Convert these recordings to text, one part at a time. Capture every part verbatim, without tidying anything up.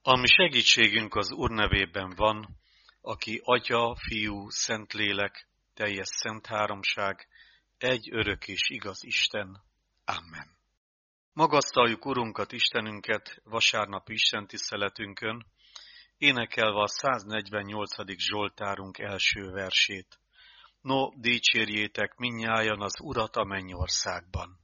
A mi segítségünk az Úr nevében van, aki Atya, Fiú, Szentlélek, teljes szent háromság, egy örök és igaz Isten. Amen. Magasztaljuk Urunkat, Istenünket vasárnapi istentiszteletünkön, énekelve a száznegyvennyolcadik Zsoltárunk első versét. No, dicsérjétek mindnyájan az Urat a mennyországban.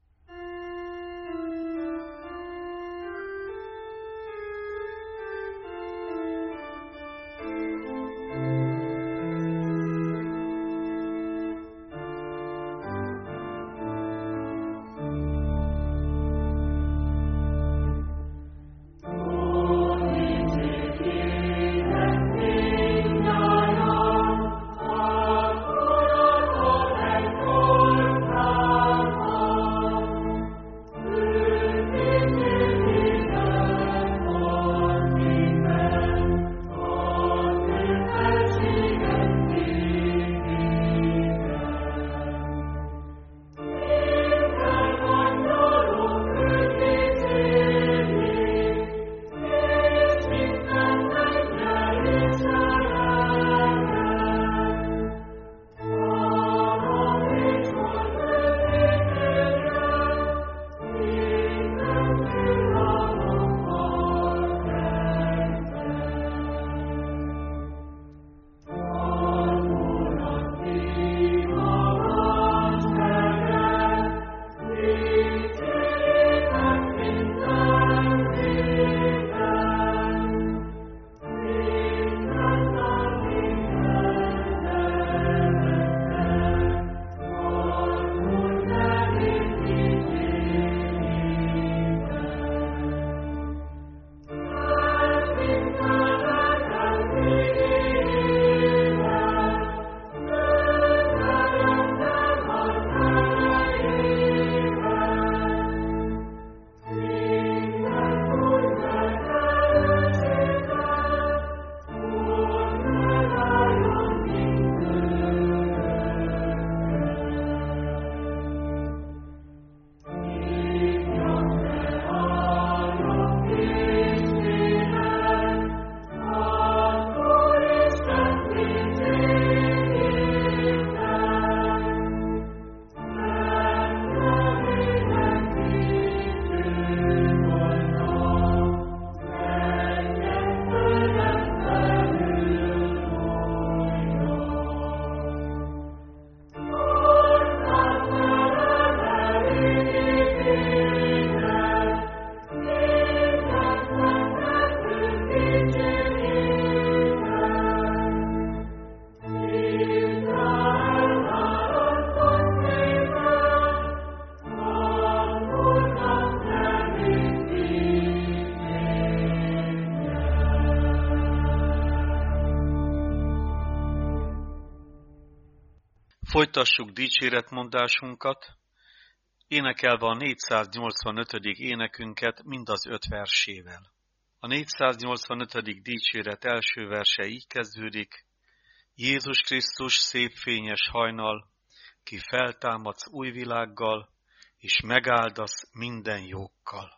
Folytassuk dicséretmondásunkat, énekelve a négyszáznyolcvanötödik énekünket mind az öt versével. A négyszáznyolcvanötödik dicséret első verse így kezdődik: Jézus Krisztus szép fényes hajnal, ki feltámadsz új világgal, és megáldasz minden jókkal.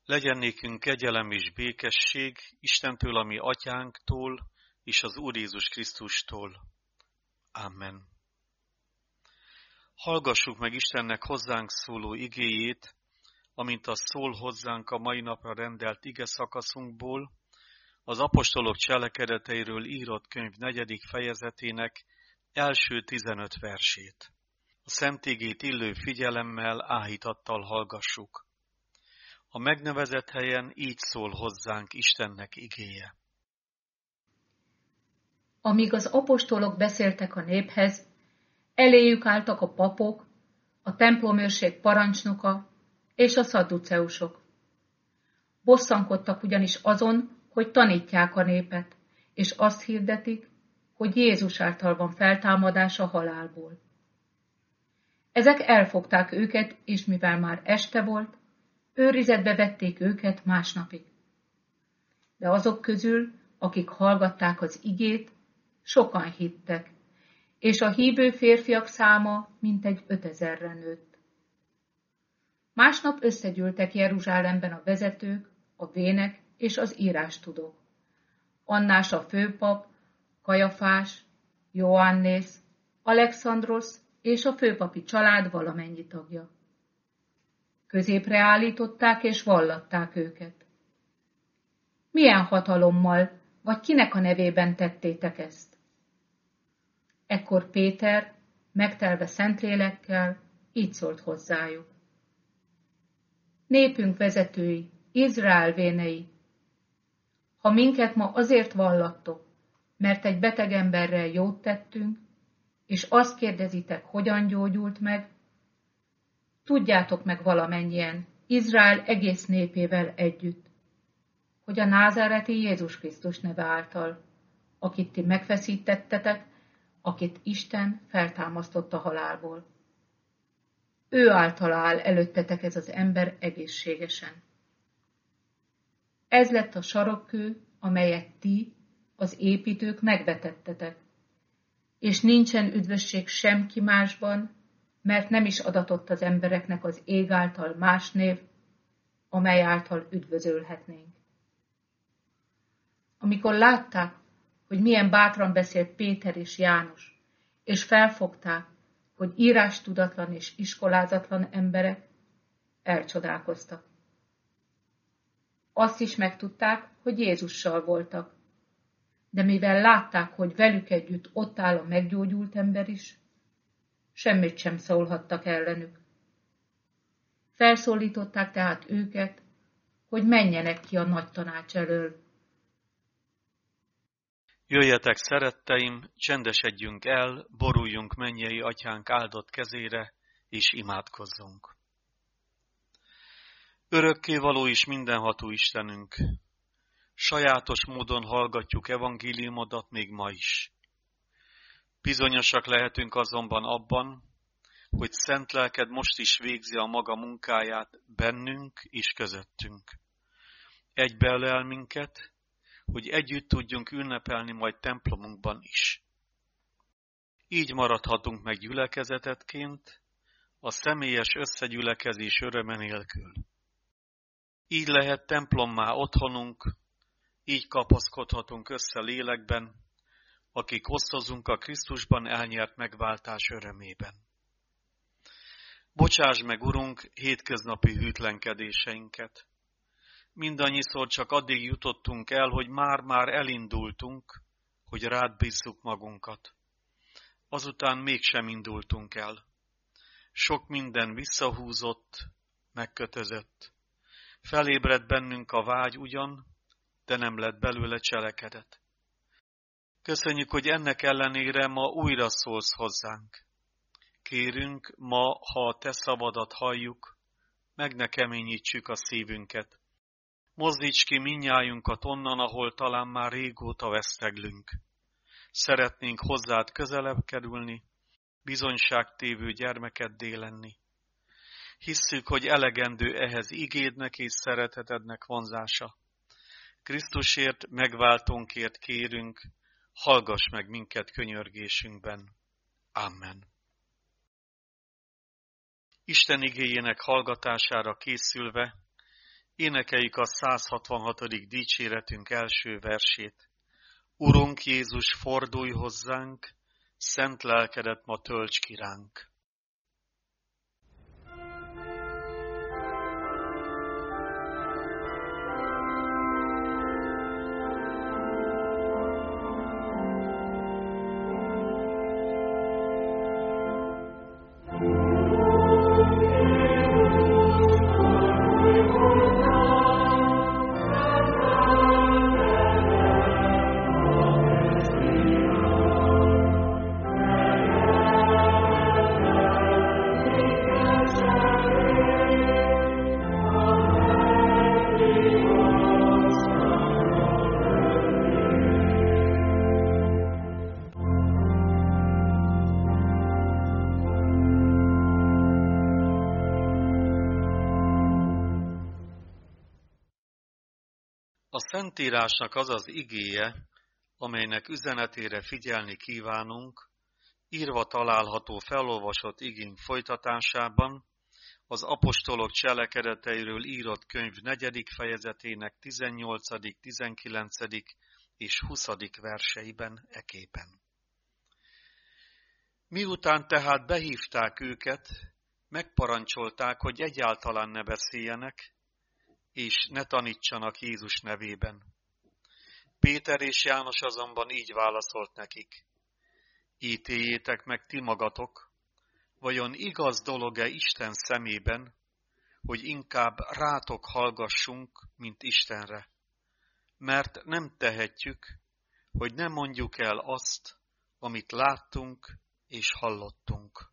Legyen nékünk kegyelem és békesség Istentől, ami atyánktól, és az Úr Jézus Krisztustól. Amen. Hallgassuk meg Istennek hozzánk szóló igéjét, amint az szól hozzánk a mai napra rendelt ige szakaszunkból, az apostolok cselekedeteiről írott könyv negyedik fejezetének első tizenöt versét. A szent igét illő figyelemmel, áhítattal hallgassuk. A megnevezett helyen így szól hozzánk Istennek igéje. Amíg az apostolok beszéltek a néphez, eléjük álltak a papok, a templomőrség parancsnoka és a szadduceusok. Bosszankodtak ugyanis azon, hogy tanítják a népet, és azt hirdetik, hogy Jézus által van feltámadás a halálból. Ezek elfogták őket, és mivel már este volt, őrizetbe vették őket másnapig. De azok közül, akik hallgatták az igét, sokan hittek, és a hívő férfiak száma mintegy ötezerre nőtt. Másnap összegyűltek Jeruzsálemben a vezetők, a vének és az írástudók. Annás a főpap, Kajafás, Joannész, Alexandrosz és a főpapi család valamennyi tagja. Középre állították és vallatták őket. Milyen hatalommal, vagy kinek a nevében tettétek ezt? Ekkor Péter, megtelve Szentlélekkel, így szólt hozzájuk. Népünk vezetői, Izrael vénei, ha minket ma azért vallattok, mert egy beteg emberrel jót tettünk, és azt kérdezitek, hogyan gyógyult meg, tudjátok meg valamennyien, Izrael egész népével együtt, hogy a názáreti Jézus Krisztus neve által, akit ti megfeszítettetek, akit Isten feltámasztott a halálból. Ő által áll előttetek ez az ember egészségesen. Ez lett a sarokkő, amelyet ti, az építők megvetettetek, és nincsen üdvösség semki másban, mert nem is adatott az embereknek az ég által más név, amely által üdvözölhetnénk. Amikor látták, hogy milyen bátran beszélt Péter és János, és felfogták, hogy írástudatlan és iskolázatlan emberek, elcsodálkoztak. Azt is megtudták, hogy Jézussal voltak, de mivel látták, hogy velük együtt ott áll a meggyógyult ember is, semmit sem szólhattak ellenük. Felszólították tehát őket, hogy menjenek ki a nagy tanács elől. Jöjjetek, szeretteim, csendesedjünk el, boruljunk mennyei atyánk áldott kezére, és imádkozzunk. Örökkévaló és mindenható Istenünk, sajátos módon hallgatjuk evangéliumodat még ma is. Bizonyosak lehetünk azonban abban, hogy szent lelked most is végzi a maga munkáját bennünk és közöttünk. Egybeölel minket, hogy együtt tudjunk ünnepelni majd templomunkban is. Így maradhatunk meg gyülekezetetként, a személyes összegyülekezés öröme nélkül. Így lehet templommá otthonunk, így kapaszkodhatunk össze lélekben, akik osztozunk a Krisztusban elnyert megváltás örömében. Bocsáss meg, Urunk, hétköznapi hűtlenkedéseinket. Mindannyiszor csak addig jutottunk el, hogy már-már elindultunk, hogy rád bízzuk magunkat. Azután mégsem indultunk el. Sok minden visszahúzott, megkötözött. Felébredt bennünk a vágy ugyan, de nem lett belőle cselekedet. Köszönjük, hogy ennek ellenére ma újra szólsz hozzánk. Kérünk, ma, ha a te szavadat halljuk, meg ne keményítsük a szívünket. Mozdíts ki mindnyájunkat onnan, ahol talán már régóta veszteglünk. Szeretnénk hozzád közelebb kerülni, bizonyságtévő gyermekeddé lenni. Hisszük, hogy elegendő ehhez igédnek és szeretetednek vonzása. Krisztusért, megváltónkért kérünk, hallgass meg minket könyörgésünkben. Amen. Isten igéjének hallgatására készülve, Énekeljük a száz hatvanhatodik dicséretünk első versét. Urunk Jézus, fordulj hozzánk, szent lelkedet ma tölts ki ránk. A Szentírásnak az az igéje, amelynek üzenetére figyelni kívánunk, írva található felolvasott igénk folytatásában, az apostolok cselekedeteiről írott könyv negyedik fejezetének tizennyolcadik, tizenkilencedik és huszadik verseiben eképpen. Miután tehát behívták őket, megparancsolták, hogy egyáltalán ne beszéljenek, és ne tanítsanak Jézus nevében. Péter és János azonban így válaszolt nekik. Ítéljétek meg ti magatok, vajon igaz dolog-e Isten szemében, hogy inkább rátok hallgassunk, mint Istenre? Mert nem tehetjük, hogy ne mondjuk el azt, amit láttunk és hallottunk.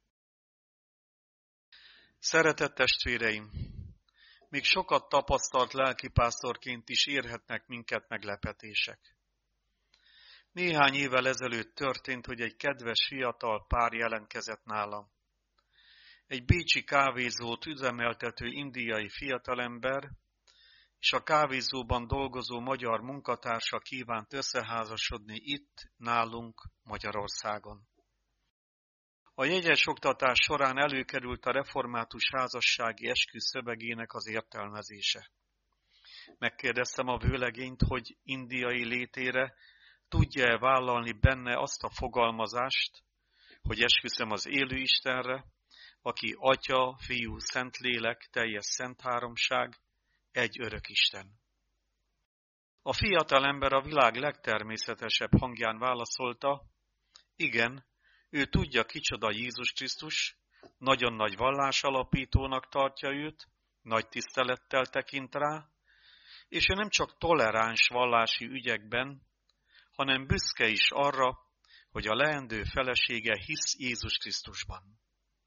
Szeretett testvéreim! Még sokat tapasztalt lelkipásztorként is érhetnek minket meglepetések. Néhány évvel ezelőtt történt, hogy egy kedves fiatal pár jelentkezett nálam. Egy bécsi kávézót üzemeltető indiai fiatalember és a kávézóban dolgozó magyar munkatársa kívánt összeházasodni itt, nálunk, Magyarországon. A jegyes oktatás során előkerült a református házassági eskü szövegének az értelmezése. Megkérdeztem a vőlegényt, hogy indiai létére tudja-e vállalni benne azt a fogalmazást, hogy esküszöm az élő Istenre, aki Atya, Fiú, Szentlélek, teljes szent háromság, egy örök Isten. A fiatal ember a világ legtermészetesebb hangján válaszolta, igen, ő tudja, kicsoda Jézus Krisztus, nagyon nagy vallásalapítónak tartja őt, nagy tisztelettel tekint rá, és ő nem csak toleráns vallási ügyekben, hanem büszke is arra, hogy a leendő felesége hisz Jézus Krisztusban.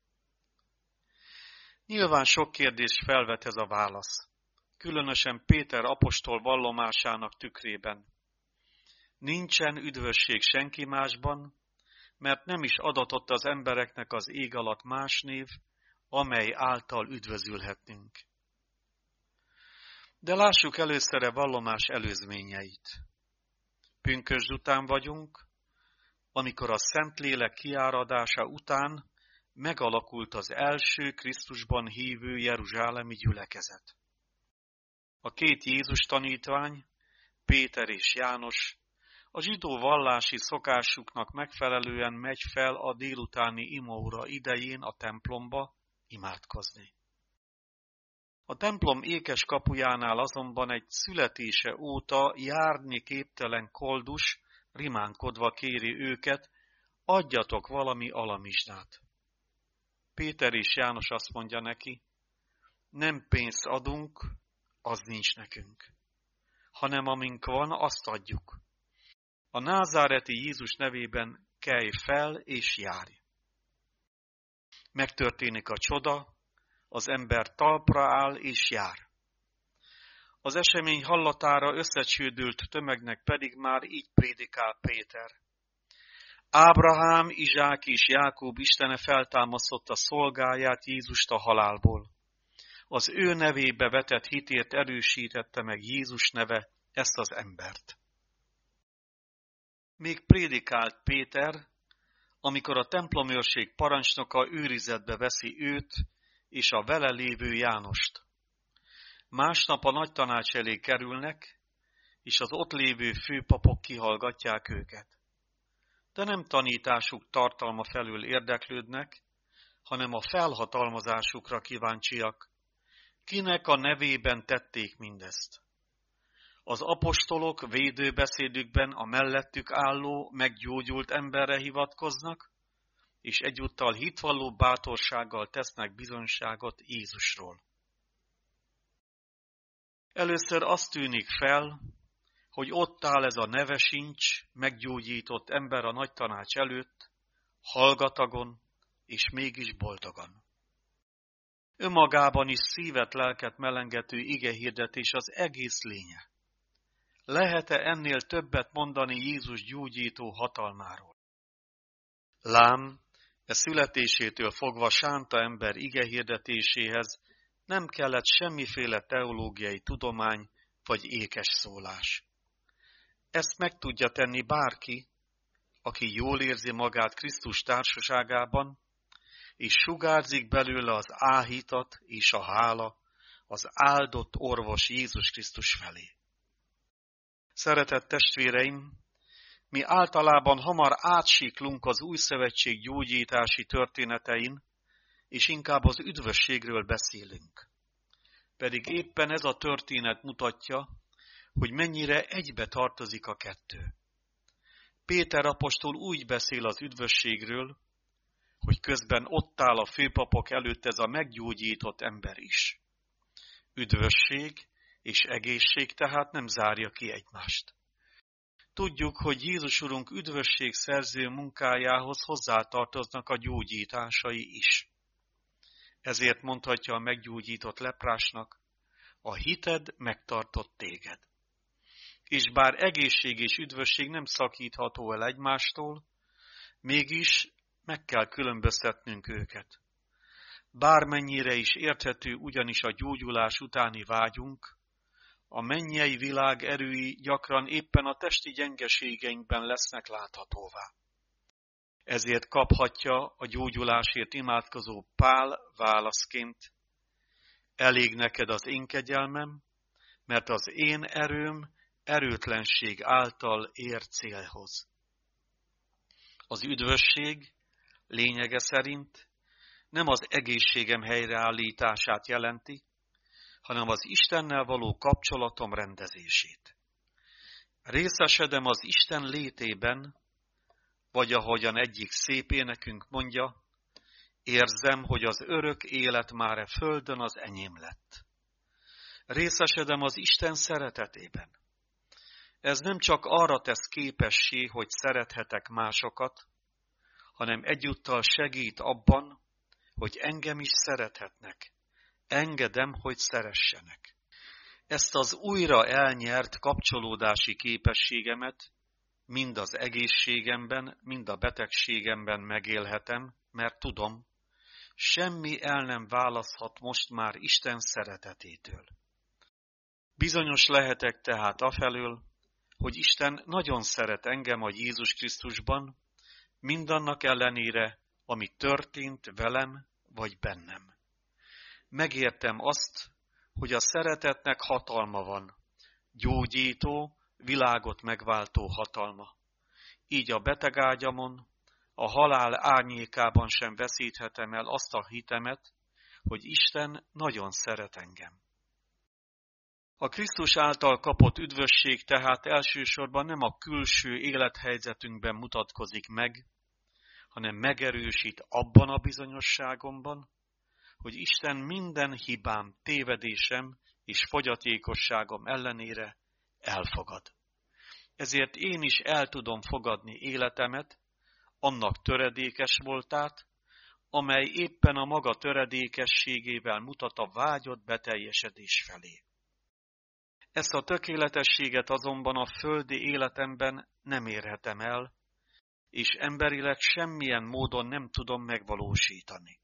Nyilván sok kérdést felvet ez a válasz, különösen Péter apostol vallomásának tükrében. Nincsen üdvösség senki másban, mert nem is adatott az embereknek az ég alatt más név, amely által üdvözülhetünk. De lássuk először a vallomás előzményeit. Pünkösd után vagyunk, amikor a Szentlélek kiáradása után megalakult az első Krisztusban hívő jeruzsálemi gyülekezet. A két Jézus tanítvány, Péter és János, a zsidó vallási szokásuknak megfelelően megy fel a délutáni imóra idején a templomba imádkozni. A templom ékes kapujánál azonban egy születése óta járni képtelen koldus rimánkodva kéri őket, adjatok valami alamizsnát. Péter és János azt mondja neki, nem pénzt adunk, az nincs nekünk, hanem amink van, azt adjuk. A názáreti Jézus nevében kelj fel és járj. Megtörténik a csoda, az ember talpra áll és jár. Az esemény hallatára összecsődült tömegnek pedig már így prédikál Péter. Ábrahám, Izsák és Jákob Istene feltámasztotta szolgáját Jézust a halálból. Az ő nevébe vetett hitért erősítette meg Jézus neve ezt az embert. Még prédikált Péter, amikor a templomőrség parancsnoka őrizetbe veszi őt és a vele lévő Jánost. Másnap a nagy tanács elé kerülnek, és az ott lévő főpapok kihallgatják őket. De nem tanításuk tartalma felül érdeklődnek, hanem a felhatalmazásukra kíváncsiak, kinek a nevében tették mindezt. Az apostolok védőbeszédükben a mellettük álló, meggyógyult emberre hivatkoznak, és egyúttal hitvalló bátorsággal tesznek bizonyságot Jézusról. Először azt tűnik fel, hogy ott áll ez a neve sincs, meggyógyított ember a nagy tanács előtt, hallgatagon és mégis boldogan. Önmagában is szívet, lelket melengető igehirdetés az egész lénye. Lehet-e ennél többet mondani Jézus gyógyító hatalmáról? Lám, e születésétől fogva sánta ember igehirdetéséhez nem kellett semmiféle teológiai tudomány vagy ékes szólás. Ezt meg tudja tenni bárki, aki jól érzi magát Krisztus társaságában, és sugárzik belőle az áhítat és a hála az áldott orvos Jézus Krisztus felé. Szeretett testvéreim, mi általában hamar átsiklunk az új szövetség gyógyítási történetein, és inkább az üdvösségről beszélünk. Pedig éppen ez a történet mutatja, hogy mennyire egybe tartozik a kettő. Péter apostol úgy beszél az üdvösségről, hogy közben ott áll a főpapok előtt ez a meggyógyított ember is. Üdvösség és egészség tehát nem zárja ki egymást. Tudjuk, hogy Jézus Urunk üdvösségszerző munkájához hozzátartoznak a gyógyításai is. Ezért mondhatja a meggyógyított leprásnak, a hited megtartott téged. És bár egészség és üdvösség nem szakítható el egymástól, mégis meg kell különböztetnünk őket. Bármennyire is érthető ugyanis a gyógyulás utáni vágyunk, a mennyei világ erői gyakran éppen a testi gyengeségeinkben lesznek láthatóvá. Ezért kaphatja a gyógyulásért imádkozó Pál válaszként: elég neked az én kegyelmem, mert az én erőm erőtlenség által ér célhoz. Az üdvösség lényege szerint nem az egészségem helyreállítását jelenti, hanem az Istennel való kapcsolatom rendezését. Részesedem az Isten létében, vagy ahogyan egyik szép énekünk mondja, érzem, hogy az örök élet már e földön az enyém lett. Részesedem az Isten szeretetében. Ez nem csak arra tesz képessé, hogy szerethetek másokat, hanem egyúttal segít abban, hogy engem is szerethetnek. Engedem, hogy szeressenek. Ezt az újra elnyert kapcsolódási képességemet mind az egészségemben, mind a betegségemben megélhetem, mert tudom, semmi el nem választhat most már Isten szeretetétől. Bizonyos lehetek tehát afelől, hogy Isten nagyon szeret engem a Jézus Krisztusban, mindannak ellenére, ami történt velem vagy bennem. Megértem azt, hogy a szeretetnek hatalma van, gyógyító, világot megváltó hatalma. Így a betegágyamon, a halál árnyékában sem veszíthetem el azt a hitemet, hogy Isten nagyon szeret engem. A Krisztus által kapott üdvösség tehát elsősorban nem a külső élethelyzetünkben mutatkozik meg, hanem megerősít abban a bizonyosságomban, hogy Isten minden hibám, tévedésem és fogyatékosságom ellenére elfogad. Ezért én is el tudom fogadni életemet, annak töredékes voltát, amely éppen a maga töredékességével mutat a vágyott beteljesedés felé. Ezt a tökéletességet azonban a földi életemben nem érhetem el, és emberileg semmilyen módon nem tudom megvalósítani.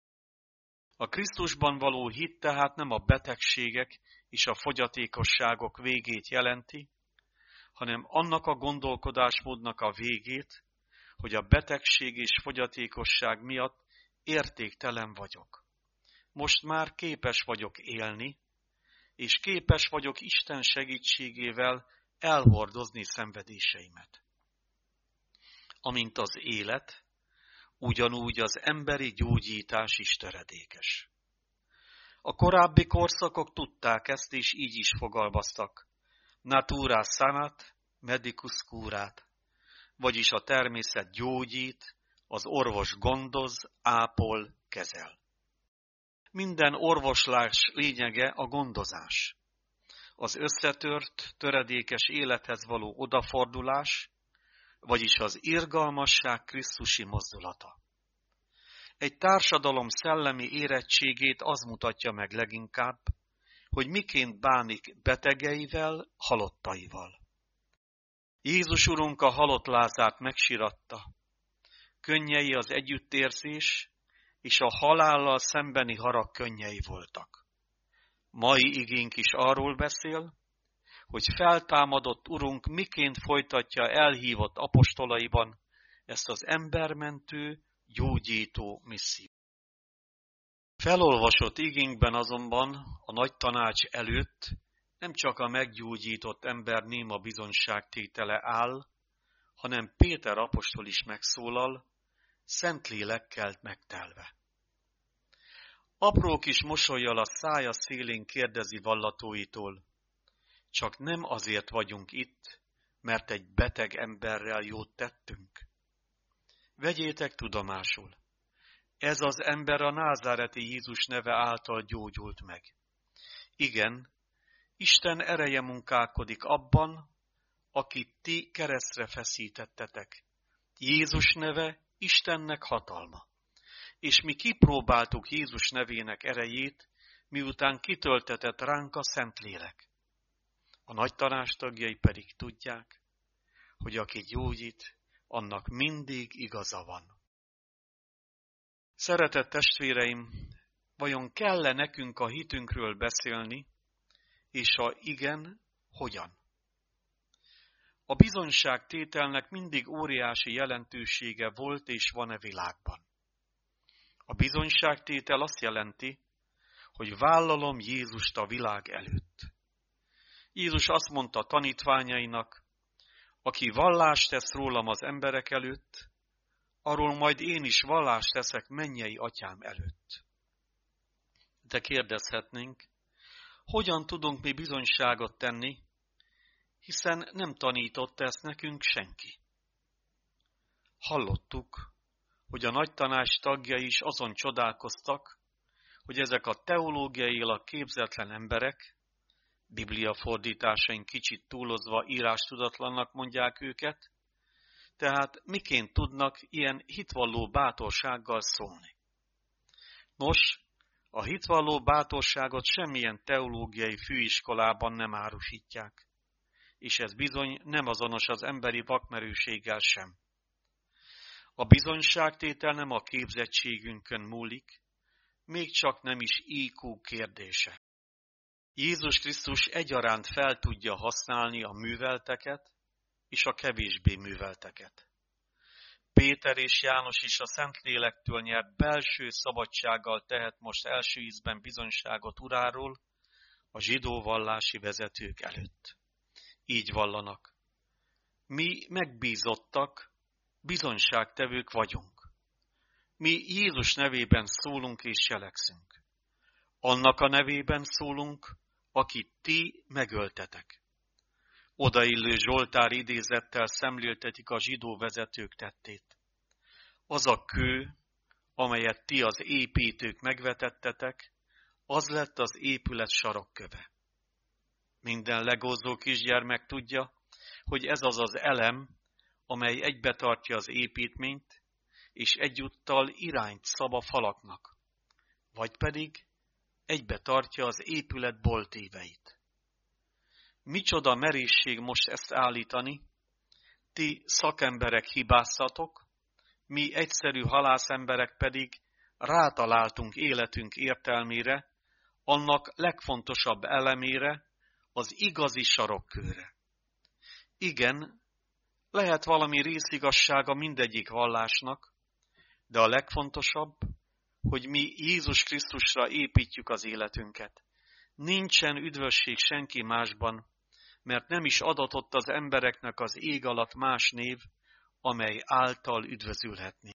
A Krisztusban való hit tehát nem a betegségek és a fogyatékosságok végét jelenti, hanem annak a gondolkodásmódnak a végét, hogy a betegség és fogyatékosság miatt értéktelen vagyok. Most már képes vagyok élni, és képes vagyok Isten segítségével elhordozni szenvedéseimet. Amint az élet, ugyanúgy az emberi gyógyítás is töredékes. A korábbi korszakok tudták ezt, és így is fogalmaztak. Natura sanat, medicus curat, vagyis a természet gyógyít, az orvos gondoz, ápol, kezel. Minden orvoslás lényege a gondozás. Az összetört, töredékes élethez való odafordulás, vagyis az irgalmasság krisztusi mozdulata. Egy társadalom szellemi érettségét az mutatja meg leginkább, hogy miként bánik betegeivel, halottaival. Jézus Urunk a halott Lázárt megsiratta. Könnyei az együttérzés, és a halállal szembeni harag könnyei voltak. Mai igénk is arról beszél, hogy feltámadott Urunk miként folytatja elhívott apostolaiban ezt az embermentő, gyógyító missziót. Felolvasott igénkben azonban a nagy tanács előtt nem csak a meggyógyított ember néma bizonyságtétele áll, hanem Péter apostol is megszólal, Szentlélekkel megtelve. Apró kis mosollyal a szája szélén kérdezi vallatóitól, csak nem azért vagyunk itt, mert egy beteg emberrel jót tettünk. Vegyétek tudomásul, ez az ember a názáreti Jézus neve által gyógyult meg. Igen, Isten ereje munkálkodik abban, akit ti keresztre feszítettetek. Jézus neve Istennek hatalma. És mi kipróbáltuk Jézus nevének erejét, miután kitöltetett ránk a Szentlélek. A nagy tanács tagjai pedig tudják, hogy aki gyógyít, annak mindig igaza van. Szeretett testvéreim, vajon kell-e nekünk a hitünkről beszélni, és ha igen, hogyan? A bizonyságtételnek mindig óriási jelentősége volt és van-e világban. A bizonyságtétel azt jelenti, hogy vállalom Jézust a világ előtt. Jézus azt mondta tanítványainak, aki vallást tesz rólam az emberek előtt, arról majd én is vallást teszek mennyei atyám előtt. De kérdezhetnénk, hogyan tudunk mi bizonyságot tenni, hiszen nem tanította ezt nekünk senki. Hallottuk, hogy a nagy tanács tagjai is azon csodálkoztak, hogy ezek a teológiailag képzetlen emberek, Biblia fordításaink kicsit túlozva írástudatlannak mondják őket, tehát miként tudnak ilyen hitvalló bátorsággal szólni. Nos, a hitvalló bátorságot semmilyen teológiai főiskolában nem árusítják, és ez bizony nem azonos az emberi vakmerőséggel sem. A bizonyságtétel nem a képzettségünkön múlik, még csak nem is í kú kérdése. Jézus Krisztus egyaránt fel tudja használni a művelteket és a kevésbé művelteket. Péter és János is a Szentlélektől nyert belső szabadsággal tehet most első ízben bizonyságot Uráról a zsidó vallási vezetők előtt. Így vallanak. Mi megbízottak, bizonyságtevők vagyunk. Mi Jézus nevében szólunk és cselekszünk. Annak a nevében szólunk, akit ti megöltetek. Odaillő Zsoltár idézettel szemléltetik a zsidó vezetők tettét. Az a kő, amelyet ti az építők megvetettetek, az lett az épület sarokköve. Minden legózó kisgyermek tudja, hogy ez az az elem, amely egybetartja az építményt, és egyúttal irányt szab a falaknak, vagy pedig egybe tartja az épület boltíveit. Micsoda merészség most ezt állítani, ti szakemberek hibáztatok, mi egyszerű halászemberek pedig rátaláltunk életünk értelmére, annak legfontosabb elemére, az igazi sarokkőre. Igen, lehet valami részigazsága mindegyik vallásnak, de a legfontosabb, hogy mi Jézus Krisztusra építjük az életünket. Nincsen üdvösség senki másban, mert nem is adatott az embereknek az ég alatt más név, amely által üdvözülhetni.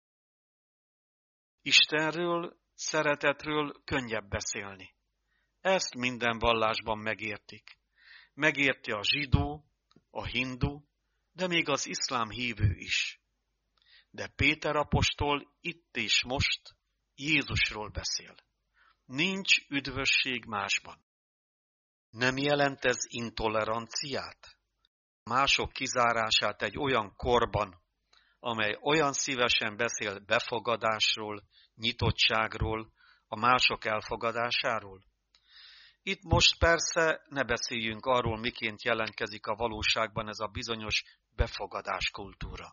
Istenről, szeretetről könnyebb beszélni. Ezt minden vallásban megértik. Megérti a zsidó, a hindu, de még az iszlám hívő is. De Péter apostol itt és most Jézusról beszél. Nincs üdvösség másban. Nem jelent ez intoleranciát? Mások kizárását egy olyan korban, amely olyan szívesen beszél befogadásról, nyitottságról, a mások elfogadásáról? Itt most persze ne beszéljünk arról, miként jelentkezik a valóságban ez a bizonyos befogadás kultúra.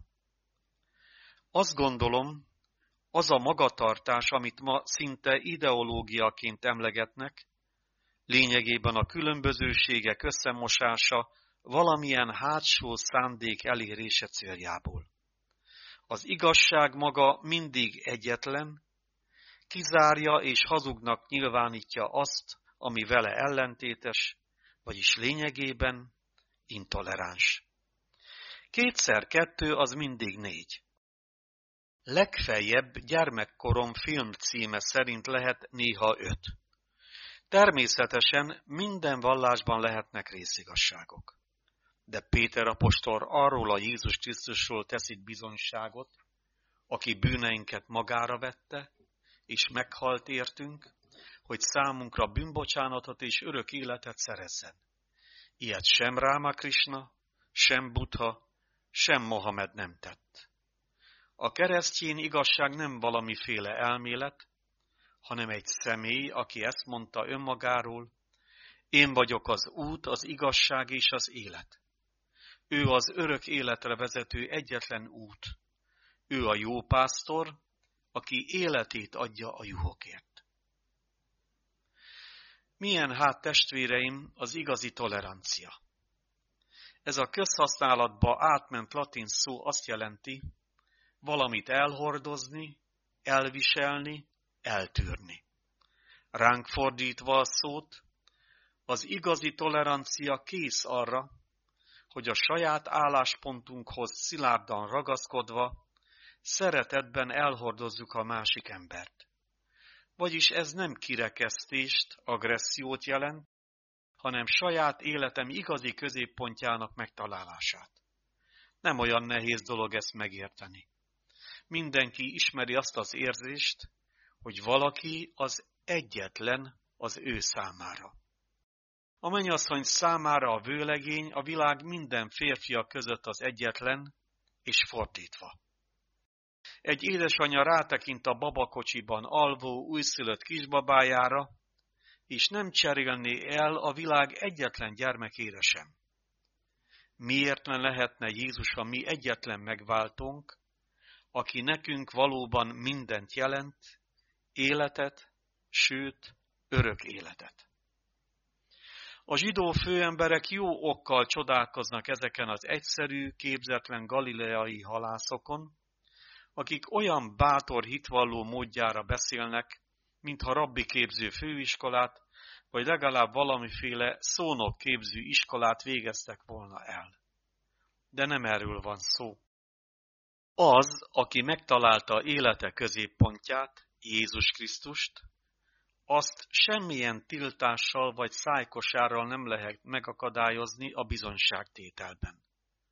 Azt gondolom, az a magatartás, amit ma szinte ideológiaként emlegetnek, lényegében a különbözőségek összemosása valamilyen hátsó szándék elérése céljából. Az igazság maga mindig egyetlen, kizárja és hazugnak nyilvánítja azt, ami vele ellentétes, vagyis lényegében intoleráns. Kétszer kettő az mindig négy. Legfeljebb gyermekkorom film címe szerint lehet néha öt. Természetesen minden vallásban lehetnek részigazságok. De Péter apostol arról a Jézus Krisztusról tesz itt bizonyságot, aki bűneinket magára vette, és meghalt értünk, hogy számunkra bűnbocsánatot és örök életet szerezzen. Ilyet sem Ráma Krisna, sem Buddha, sem Mohamed nem tett. A keresztény igazság nem valamiféle elmélet, hanem egy személy, aki ezt mondta önmagáról, én vagyok az út, az igazság és az élet. Ő az örök életre vezető egyetlen út. Ő a jó pásztor, aki életét adja a juhokért. Milyen hát, testvéreim, az igazi tolerancia? Ez a közhasználatba átment latin szó azt jelenti, valamit elhordozni, elviselni, eltűrni. Ránk fordítva a szót, az igazi tolerancia kész arra, hogy a saját álláspontunkhoz szilárdan ragaszkodva, szeretetben elhordozzuk a másik embert. Vagyis ez nem kirekesztést, agressziót jelent, hanem saját életem igazi középpontjának megtalálását. Nem olyan nehéz dolog ezt megérteni. Mindenki ismeri azt az érzést, hogy valaki az egyetlen az ő számára. A mennyasszony számára a vőlegény a világ minden férfia között az egyetlen, és fordítva. Egy édesanyja rátekint a babakocsiban alvó, újszülött kisbabájára, és nem cserélné el a világ egyetlen gyermekére sem. Miért ne lehetne Jézus a mi egyetlen megváltónk, aki nekünk valóban mindent jelent, életet, sőt, örök életet. A zsidó főemberek jó okkal csodálkoznak ezeken az egyszerű, képzetlen galileai halászokon, akik olyan bátor hitvalló módjára beszélnek, mintha rabbi képző főiskolát, vagy legalább valamiféle szónok képző iskolát végeztek volna el. De nem erről van szó. Az, aki megtalálta élete középpontját, Jézus Krisztust, azt semmilyen tiltással vagy szájkosárral nem lehet megakadályozni a bizonyságtételben.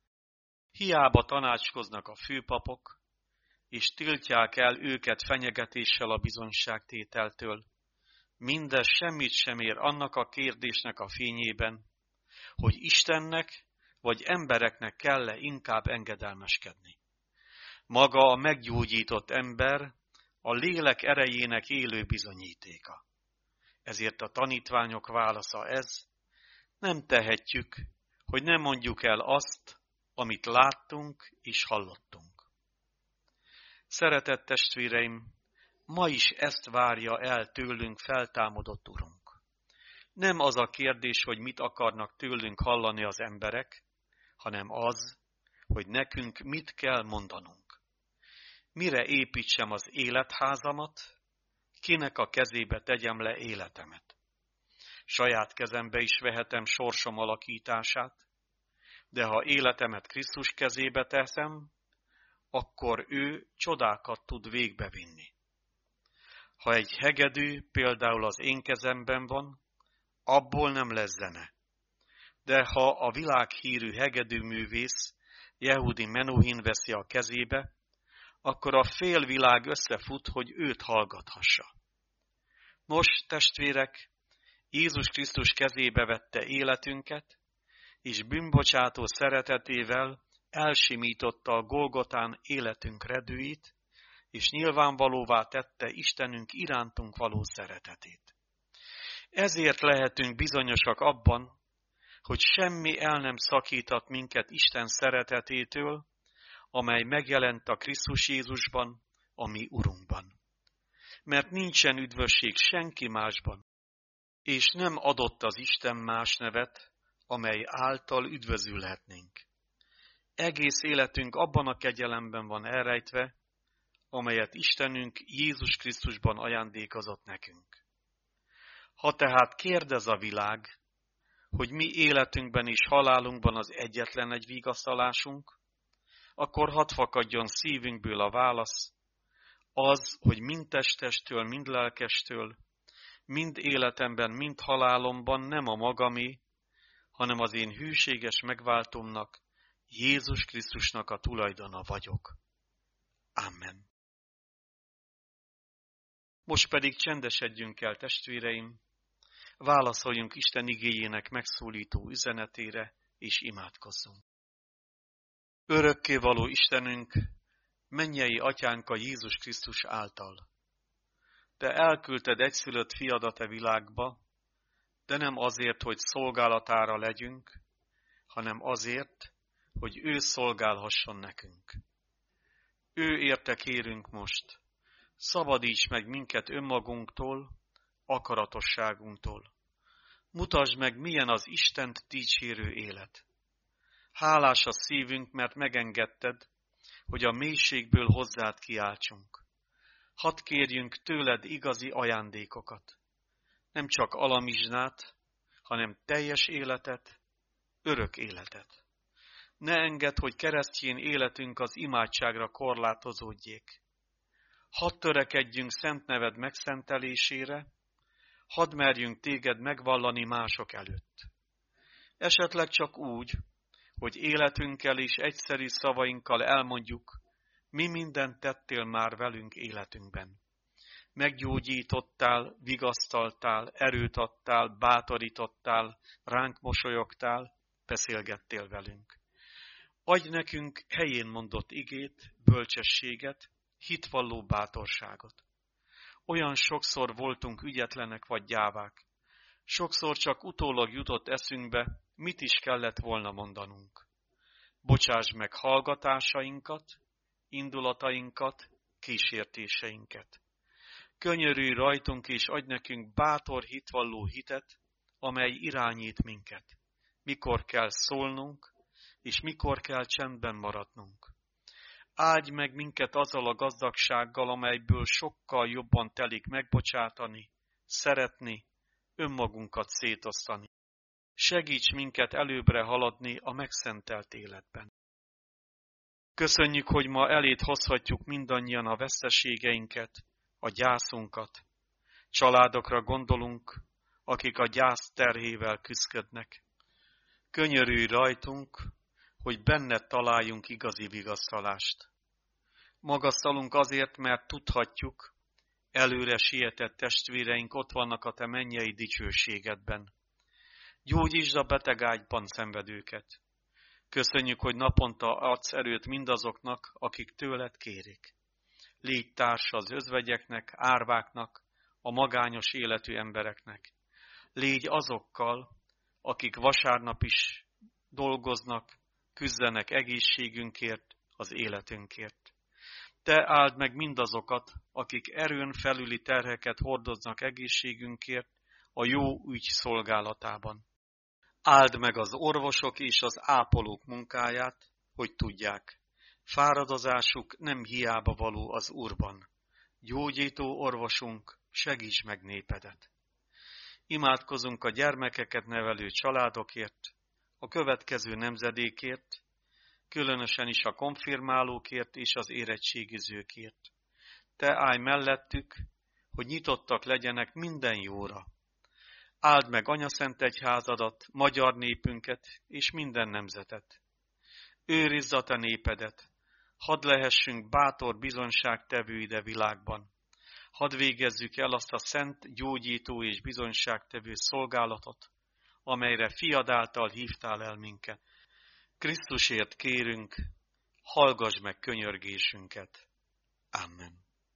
Hiába tanácskoznak a főpapok, és tiltják el őket fenyegetéssel a bizonyságtételtől. Mindez semmit sem ér annak a kérdésnek a fényében, hogy Istennek vagy embereknek kell-e inkább engedelmeskedni. Maga a meggyógyított ember a lélek erejének élő bizonyítéka. Ezért a tanítványok válasza ez, nem tehetjük, hogy nem mondjuk el azt, amit láttunk és hallottunk. Szeretett testvéreim, ma is ezt várja el tőlünk feltámadott Urunk. Nem az a kérdés, hogy mit akarnak tőlünk hallani az emberek, hanem az, hogy nekünk mit kell mondanunk. Mire építsem az életházamat, kinek a kezébe tegyem le életemet. saját kezembe is vehetem sorsom alakítását, de ha életemet Krisztus kezébe teszem, akkor ő csodákat tud végbevinni. Ha egy hegedű például az én kezemben van, abból nem lesz zene. De ha a világhírű hegedűművész Yehudi Menuhin veszi a kezébe, akkor a fél világ összefut, hogy őt hallgathassa. Nos, testvérek, Jézus Krisztus kezébe vette életünket, és bűnbocsátó szeretetével elsimította a Golgotán életünk redőit, és nyilvánvalóvá tette Istenünk irántunk való szeretetét. Ezért lehetünk bizonyosak abban, hogy semmi el nem szakítat minket Isten szeretetétől, amely megjelent a Krisztus Jézusban, a mi Urunkban. Mert nincsen üdvösség senki másban, és nem adott az Isten más nevet, amely által üdvözülhetnénk. Egész életünk abban a kegyelemben van elrejtve, amelyet Istenünk Jézus Krisztusban ajándékozott nekünk. Ha tehát kérdez a világ, hogy mi életünkben és halálunkban az egyetlen egy vigasztalásunk, akkor hadd fakadjon szívünkből a válasz, az, hogy mind testestől, mind lelkestől, mind életemben, mind halálomban nem a magamé, hanem az én hűséges megváltómnak, Jézus Krisztusnak a tulajdona vagyok. Amen. Most pedig csendesedjünk el, testvéreim, válaszoljunk Isten igéjének megszólító üzenetére, és imádkozzunk. Örökkévaló Istenünk, mennyei atyánk a Jézus Krisztus által. Te elküldted egyszülött fiadat a világba, de nem azért, hogy szolgálatára legyünk, hanem azért, hogy ő szolgálhasson nekünk. Ő érte kérünk most, szabadíts meg minket önmagunktól, akaratosságunktól. Mutasd meg, milyen az Istent dicsérő élet. Hálás a szívünk, mert megengedted, hogy a mélységből hozzád kiáltsunk. Hadd kérjünk tőled igazi ajándékokat. Nem csak alamizsnát, hanem teljes életet, örök életet. Ne engedd, hogy keresztjén életünk az imádságra korlátozódjék. Hadd törekedjünk szent neved megszentelésére, hadd merjünk téged megvallani mások előtt. Esetleg csak úgy, hogy életünkkel és egyszerű szavainkkal elmondjuk, mi mindent tettél már velünk életünkben. Meggyógyítottál, vigasztaltál, erőt adtál, bátorítottál, ránk mosolyogtál, beszélgettél velünk. Adj nekünk helyén mondott igét, bölcsességet, hitvalló bátorságot. Olyan sokszor voltunk ügyetlenek vagy gyávák. Sokszor csak utólag jutott eszünkbe, mit is kellett volna mondanunk. Bocsásd meg hallgatásainkat, indulatainkat, kísértéseinket. Könyörülj rajtunk és adj nekünk bátor hitvalló hitet, amely irányít minket. Mikor kell szólnunk, és mikor kell csendben maradnunk. Áldj meg minket azzal a gazdagsággal, amelyből sokkal jobban telik megbocsátani, szeretni, önmagunkat szétosztani. Segíts minket előbbre haladni a megszentelt életben. Köszönjük, hogy ma eléd hozhatjuk mindannyian a veszteségeinket, a gyászunkat. Családokra gondolunk, akik a gyász terhével küszködnek. Könyörülj rajtunk, hogy benned találjunk igazi vigasztalást. Magasztalunk azért, mert tudhatjuk, előre sietett testvéreink ott vannak a te mennyei dicsőségedben. Gyógyítsd a betegágyban szenvedőket. Köszönjük, hogy naponta adsz erőt mindazoknak, akik tőled kérik. Légy társa az özvegyeknek, árváknak, a magányos életű embereknek. Légy azokkal, akik vasárnap is dolgoznak, küzdenek egészségünkért, az életünkért. Te áld meg mindazokat, akik erőn felüli terheket hordoznak egészségünkért a jó ügy szolgálatában. Áld meg az orvosok és az ápolók munkáját, hogy tudják, fáradozásuk nem hiába való az Úrban. Gyógyító orvosunk, segíts meg népedet! Imádkozunk a gyermekeket nevelő családokért, a következő nemzedékért, különösen is a konfirmálókért és az érettségizőkért. Te állj mellettük, hogy nyitottak legyenek minden jóra. Áld meg Anyaszent Egyházadat, magyar népünket és minden nemzetet. Őrizd a te népedet, hadd lehessünk bátor bizonyságtevő ide világban. Hadd végezzük el azt a szent, gyógyító és bizonyságtevő szolgálatot, amelyre fiad által hívtál el minket. Krisztusért kérünk, hallgass meg könyörgésünket. Amen.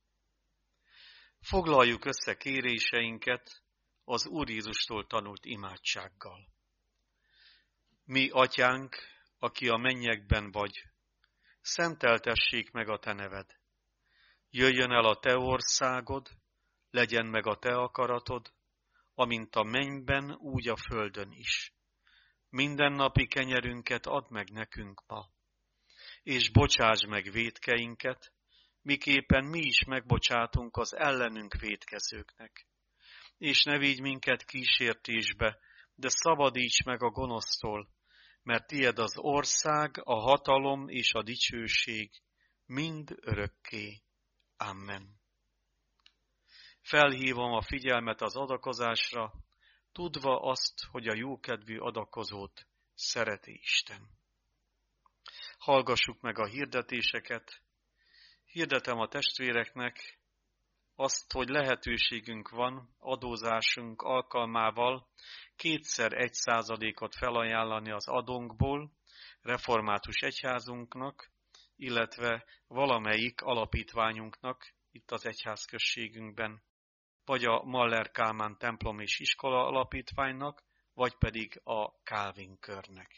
Foglaljuk össze kéréseinket az Úr Jézustól tanult imádsággal. Mi, Atyánk, aki a mennyekben vagy, szenteltessék meg a te neved. Jöjjön el a te országod, legyen meg a te akaratod, amint a mennyben, úgy a földön is. Mindennapi kenyerünket add meg nekünk ma, és bocsásd meg vétkeinket, miképpen mi is megbocsátunk az ellenünk vétkezőknek. És ne vigy minket kísértésbe, de szabadíts meg a gonosztól, mert tied az ország, a hatalom és a dicsőség mind örökké. Amen. Felhívom a figyelmet az adakozásra, tudva azt, hogy a jókedvű adakozót szereti Isten. Hallgassuk meg a hirdetéseket. Hirdetem a testvéreknek azt, hogy lehetőségünk van adózásunk alkalmával kétszer egy százalékot felajánlani az adónkból református egyházunknak, illetve valamelyik alapítványunknak itt az egyházközségünkben, vagy a Maller Kálmán templom és iskola alapítványnak, vagy pedig a Kálvin körnek.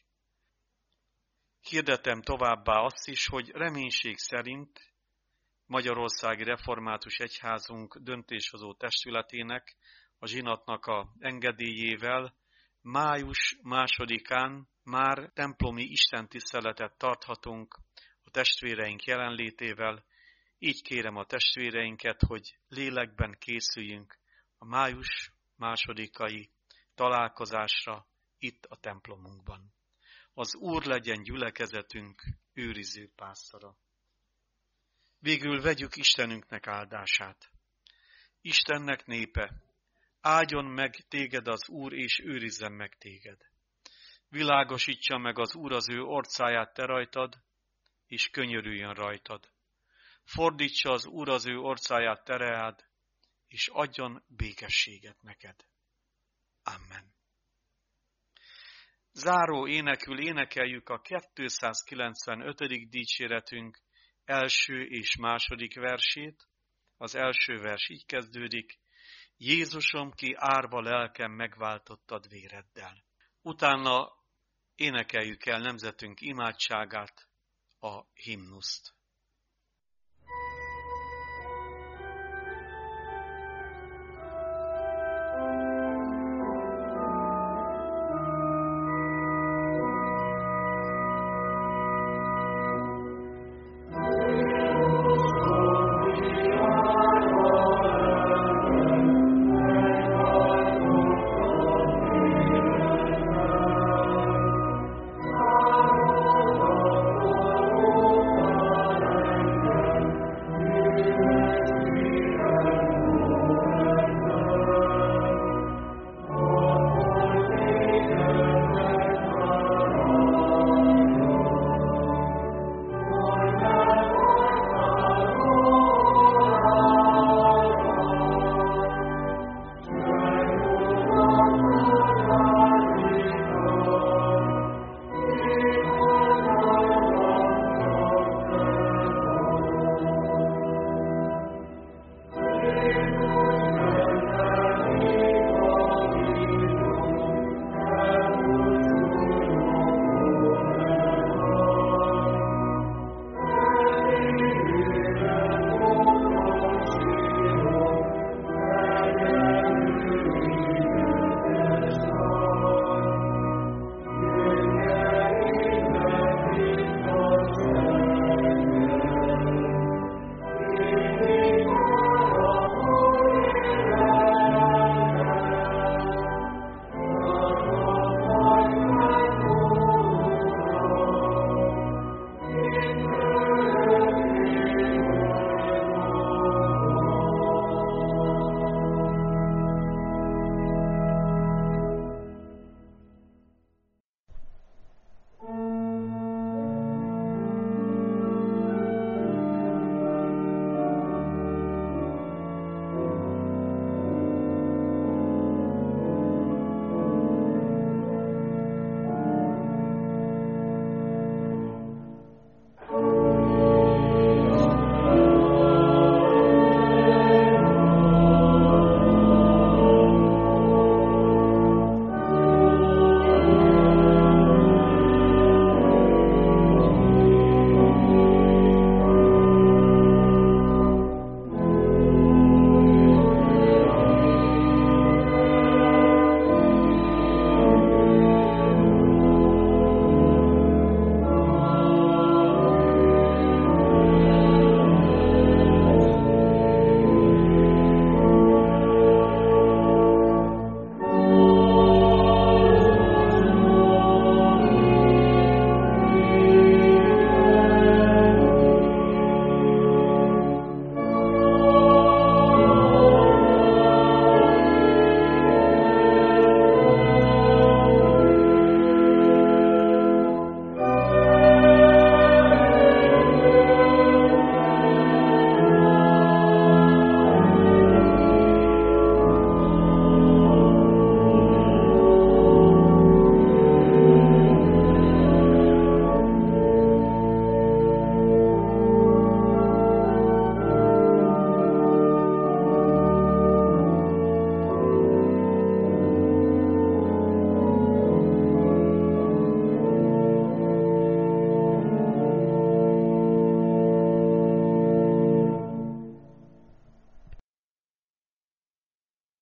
Hirdetem továbbá azt is, hogy reménység szerint Magyarországi Református Egyházunk döntéshozó testületének, a zsinatnak a engedélyével május másodikán már templomi istentiszteletet tarthatunk a testvéreink jelenlétével, így kérem a testvéreinket, hogy lélekben készüljünk a május másodikai találkozásra itt a templomunkban. Az Úr legyen gyülekezetünk őriző pásztora. Végül vegyük Istenünknek áldását. Istennek népe, áldjon meg téged az Úr, és őrizzen meg téged. Világosítsa meg az Úr az ő orcáját te rajtad, és könyörüljön rajtad. Fordítsa az Úr az ő orcáját te reád, és adjon békességet neked. Amen. Záró énekül énekeljük a kétszázkilencvenötödik dicséretünk első és második versét. Az első vers így kezdődik: Jézusom, ki árva lelkem megváltottad véreddel. Utána énekeljük el nemzetünk imádságát, a himnuszt.